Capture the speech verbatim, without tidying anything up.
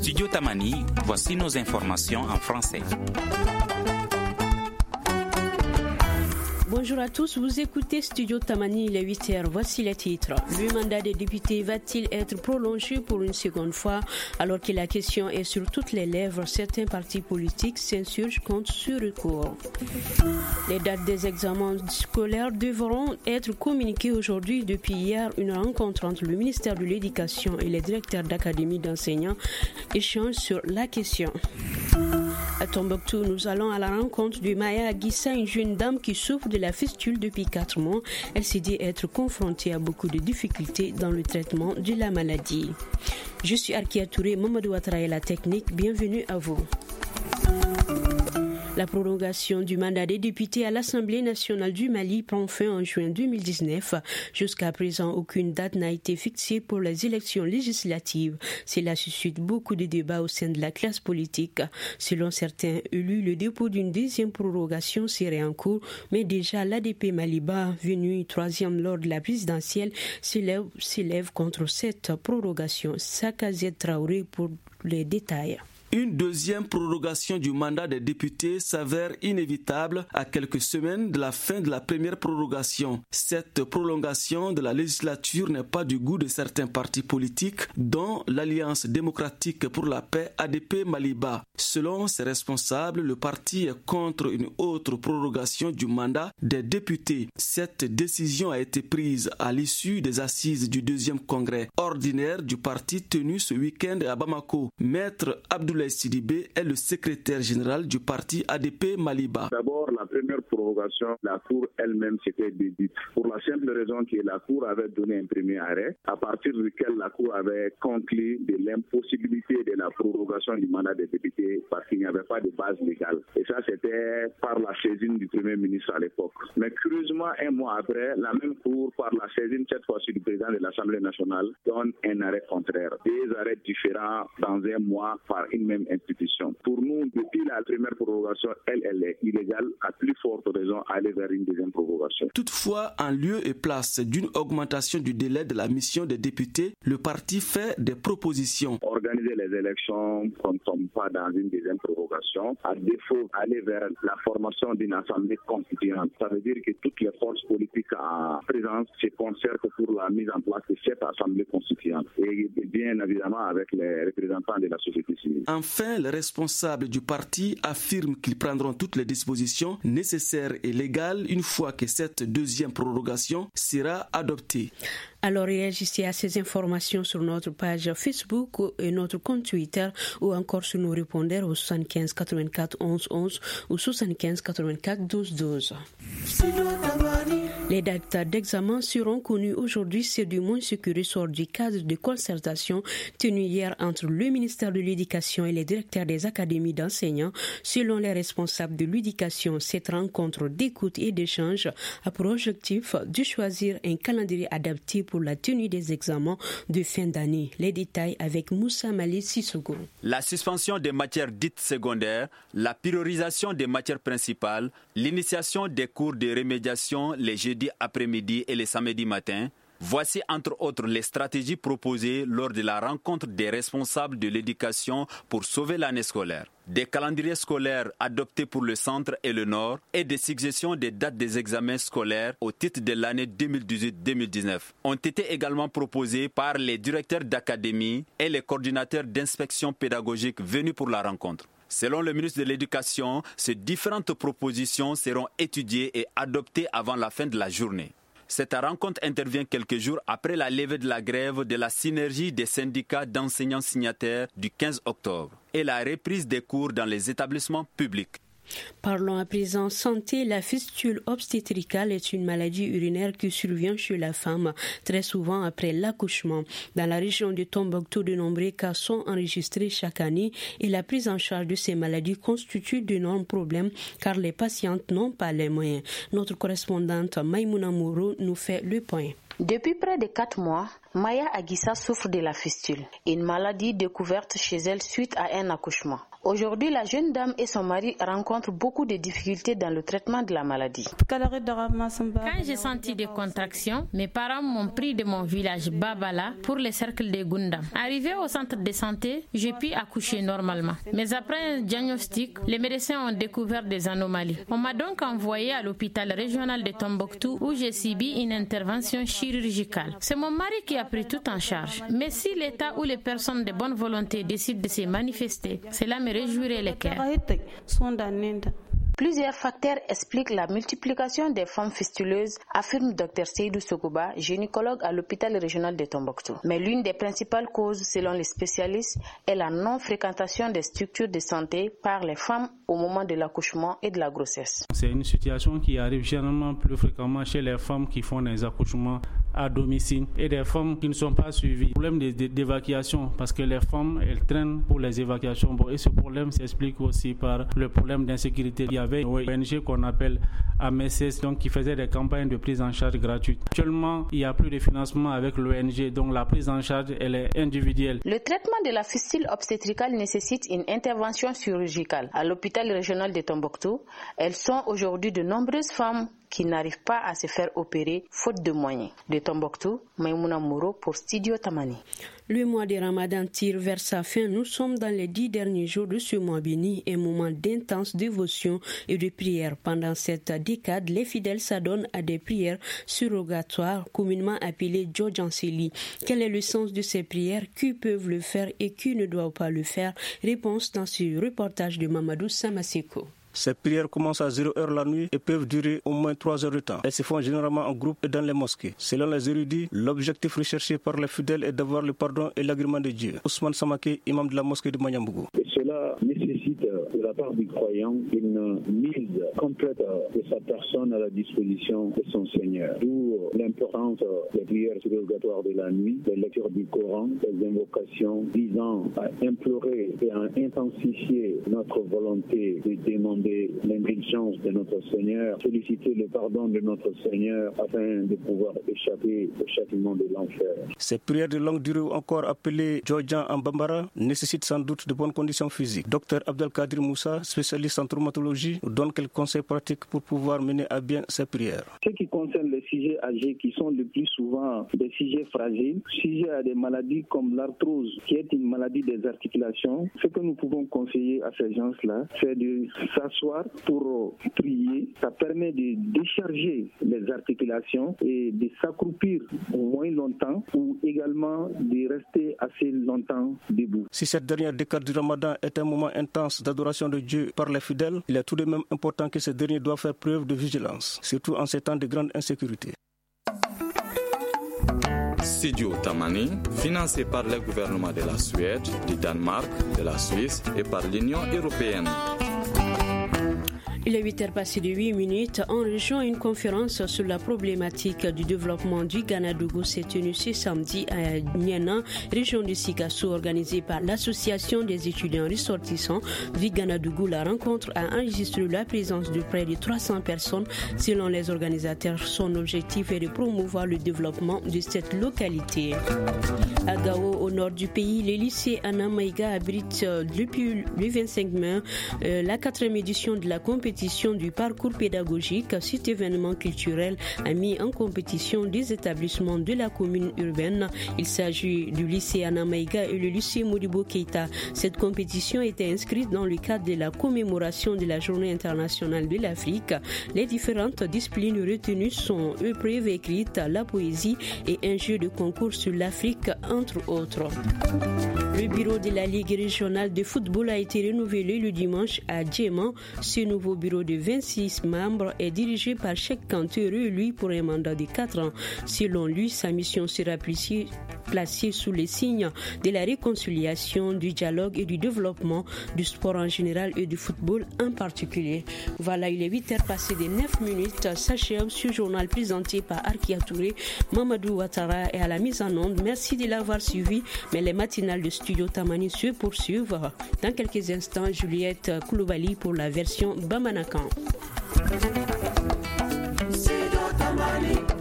Studio Tamani, voici nos informations en français. Bonjour à tous, vous écoutez Studio Tamani, il est huit heures, voici les titres. Le mandat des députés va-t-il être prolongé pour une seconde fois? Alors que la question est sur toutes les lèvres, certains partis politiques s'insurgent contre ce recours. Les dates des examens scolaires devront être communiquées aujourd'hui. Depuis hier, une rencontre entre le ministère de l'Éducation et les directeurs d'académie d'enseignants échange sur la question. À Tombouctou, nous allons à la rencontre de Maya Aguissa, une jeune dame qui souffre de la fistule depuis quatre mois. Elle s'est dit être confrontée à beaucoup de difficultés dans le traitement de la maladie. Je suis Arkia Touré, Mamadou Ouattara et la technique. Bienvenue à vous. La prolongation du mandat des députés à l'Assemblée nationale du Mali prend fin en juin deux mille dix-neuf. Jusqu'à présent, aucune date n'a été fixée pour les élections législatives. Cela suscite beaucoup de débats au sein de la classe politique. Selon certains élus, le dépôt d'une deuxième prorogation serait en cours, mais déjà l'A D P Maliba, venu troisième lors de la présidentielle, s'élève, s'élève contre cette prorogation. Sakazet Traoré pour les détails. Une deuxième prorogation du mandat des députés s'avère inévitable à quelques semaines de la fin de la première prorogation. Cette prolongation de la législature n'est pas du goût de certains partis politiques, dont l'Alliance démocratique pour la paix A D P Maliba. Selon ses responsables, le parti est contre une autre prorogation du mandat des députés. Cette décision a été prise à l'issue des assises du deuxième congrès ordinaire du parti tenu ce week-end à Bamako. Maître Abdoulaye Sidibé est le secrétaire général du parti A D P Maliba. D'abord, la première prorogation, la Cour elle-même s'était dédite. Pour la simple raison que la Cour avait donné un premier arrêt, à partir duquel la Cour avait conclu de l'impossibilité de la prorogation du mandat des députés parce qu'il n'y avait pas de base légale. Et ça, c'était par la saisine du Premier ministre à l'époque. Mais curieusement, un mois après, la même Cour, par la saisine cette fois-ci du président de l'Assemblée nationale, donne un arrêt contraire. Des arrêts différents dans un mois par une même institution. Pour nous, depuis la première prorogation, elle, elle est illégale, à plus forte raison à aller vers une deuxième prorogation. Toutefois, en lieu et place d'une augmentation du délai de la mission des députés, le parti fait des propositions. Organiser les élections qu'on ne tombe pas dans une deuxième prorogation, à défaut aller vers la formation d'une assemblée constituante. Ça veut dire que toutes les forces politiques en présence se concertent pour la mise en place de cette assemblée constituante et bien évidemment avec les représentants de la société civile. Enfin, les responsables du parti affirment qu'ils prendront toutes les dispositions nécessaires et légales une fois que cette deuxième prorogation sera adoptée. Alors réagissez à ces informations sur notre page Facebook et notre compte Twitter ou encore sur nos répondeurs au soixante-quinze quatre-vingt-quatre onze onze ou soixante-quinze quatre-vingt-quatre douze douze. Les dates d'examen seront connues aujourd'hui, c'est du moins ce qui ressort du cadre de concertation tenu hier entre le ministère de l'Éducation et les directeurs des académies d'enseignants. Selon les responsables de l'éducation, cette rencontre d'écoute et d'échange a pour objectif de choisir un calendrier adapté pour la tenue des examens de fin d'année. Les détails avec Moussa Mali Sissoko. La suspension des matières dites secondaires, la priorisation des matières principales, l'initiation des cours de remédiation les jeudis après-midi et les samedis matins. Voici entre autres les stratégies proposées lors de la rencontre des responsables de l'éducation pour sauver l'année scolaire. Des calendriers scolaires adoptés pour le centre et le nord et des suggestions des dates des examens scolaires au titre de l'année deux mille dix-huit deux mille dix-neuf ont été également proposés par les directeurs d'académie et les coordinateurs d'inspection pédagogique venus pour la rencontre. Selon le ministre de l'Éducation, ces différentes propositions seront étudiées et adoptées avant la fin de la journée. Cette rencontre intervient quelques jours après la levée de la grève de la synergie des syndicats d'enseignants signataires du quinze octobre et la reprise des cours dans les établissements publics. Parlons à présent santé. La fistule obstétricale est une maladie urinaire qui survient chez la femme très souvent après l'accouchement. Dans la région de Tombouctou, de nombreux cas sont enregistrés chaque année et la prise en charge de ces maladies constitue d'énormes problèmes car les patientes n'ont pas les moyens. Notre correspondante Maïmouna Mourou nous fait le point. Depuis près de quatre mois, Maya Aguissa souffre de la fistule, une maladie découverte chez elle suite à un accouchement. Aujourd'hui, la jeune dame et son mari rencontrent beaucoup de difficultés dans le traitement de la maladie. Quand j'ai senti des contractions, mes parents m'ont pris de mon village Babala pour le cercle de Gundam. Arrivé au centre de santé, j'ai pu accoucher normalement. Mais après un diagnostic, les médecins ont découvert des anomalies. On m'a donc envoyé à l'hôpital régional de Tombouctou où j'ai subi une intervention chirurgicale. C'est mon mari qui a pris tout en charge. Mais si l'État ou les personnes de bonne volonté décident de se manifester, cela me réjouirait le cœur. Plusieurs facteurs expliquent la multiplication des femmes fistuleuses, affirme Dr Seydou Sogouba, gynécologue à l'hôpital régional de Tombouctou. Mais l'une des principales causes, selon les spécialistes, est la non-fréquentation des structures de santé par les femmes au moment de l'accouchement et de la grossesse. C'est une situation qui arrive généralement plus fréquemment chez les femmes qui font des accouchements à domicile et des femmes qui ne sont pas suivies. Problème d'évacuation, parce que les femmes, elles traînent pour les évacuations. Bon, et ce problème s'explique aussi par le problème d'insécurité. Il y avait une O N G qu'on appelle A M S S, donc qui faisait des campagnes de prise en charge gratuite. Actuellement, il n'y a plus de financement avec l'O N G, donc la prise en charge, elle est individuelle. Le traitement de la fistule obstétricale nécessite une intervention chirurgicale. À l'hôpital régional de Tombouctou, elles sont aujourd'hui de nombreuses femmes qui n'arrivent pas à se faire opérer faute de moyens. De Tombouctou, Maïmouna Mouro pour Studio Tamani. Le mois de Ramadan tire vers sa fin. Nous sommes dans les dix derniers jours de ce mois béni, un moment d'intense dévotion et de prière. Pendant cette décade, les fidèles s'adonnent à des prières surrogatoires, communément appelées Djodjanseli. Quel est le sens de ces prières? Qui peuvent le faire et qui ne doivent pas le faire? Réponse dans ce reportage de Mamadou Samaseko. Ces prières commencent à zéro heure la nuit et peuvent durer au moins trois heures de temps. Elles se font généralement en groupe et dans les mosquées. Selon les érudits, l'objectif recherché par les fidèles est d'avoir le pardon et l'agrément de Dieu. Ousmane Samake, imam de la mosquée de Manyambougou. Cela nécessite de la part du croyant une mise complète de sa personne à la disposition de son Seigneur. D'où l'importance des prières surrogatoires de la nuit, des lectures du Coran, des invocations visant à implorer et à intensifier notre volonté de demander l'indulgence de notre Seigneur, solliciter le pardon de notre Seigneur afin de pouvoir échapper au châtiment de l'enfer. Ces prières de longue durée, encore appelées Djodjan en Bambara, nécessitent sans doute de bonnes conditions physiques. Docteur Abdelkadir Moussa, spécialiste en traumatologie, nous donne quelques conseils pratiques pour pouvoir mener à bien ces prières. Ce qui concerne les sujets âgés qui sont le plus souvent des sujets fragiles, sujets à des maladies comme l'arthrose, qui est une maladie des articulations, ce que nous pouvons conseiller à ces gens-là, c'est de s'asseoir pour prier. Ça permet de décharger les articulations et de s'accroupir moins longtemps ou également de rester assez longtemps debout. Si cette dernière décade du Ramadan est un moment intense d'adoration de Dieu par les fidèles, il est tout de même important que ces derniers doivent faire preuve de vigilance, surtout en ces temps de grande insécurité. Studio Tamani, financé par le gouvernement de la Suède, du Danemark, de la Suisse et par l'Union européenne. Il est huit heures passées de huit minutes. En région, une conférence sur la problématique du développement du Ganadougou s'est tenue ce samedi à Niena, région du Sikasso, organisée par l'Association des étudiants ressortissants du Ganadougou. La rencontre a enregistré la présence de près de trois cents personnes. Selon les organisateurs, son objectif est de promouvoir le développement de cette localité. À Gao, au nord du pays, le lycée Anamaïga abrite depuis le vingt-cinq mai euh, la quatrième édition de la compétition du parcours pédagogique. Cet événement culturel a mis en compétition des établissements de la commune urbaine. Il s'agit du lycée Anamaïga et le lycée Modibo Keïta. Cette compétition était inscrite dans le cadre de la commémoration de la Journée internationale de l'Afrique. Les différentes disciplines retenues sont épreuves écrites, la poésie et un jeu de concours sur l'Afrique, entre autres. Le bureau de la Ligue régionale de football a été renouvelé le dimanche à Djéman. Ce nouveau bureau de vingt-six membres est dirigé par Cheikh Kanté, élu pour un mandat de quatre ans. Selon lui, sa mission sera placée, placée sous les signes de la réconciliation, du dialogue et du développement du sport en général et du football en particulier. Voilà, il est huit heures passées de neuf minutes. S'achève ce journal présenté par Arkia Touré, Mamadou Ouattara et à la mise en onde. Merci de l'avoir suivi, mais les matinales de Studio Tamani se poursuivent. Dans quelques instants, Juliette Koulibaly pour la version Bamanakan. Studio Tamani.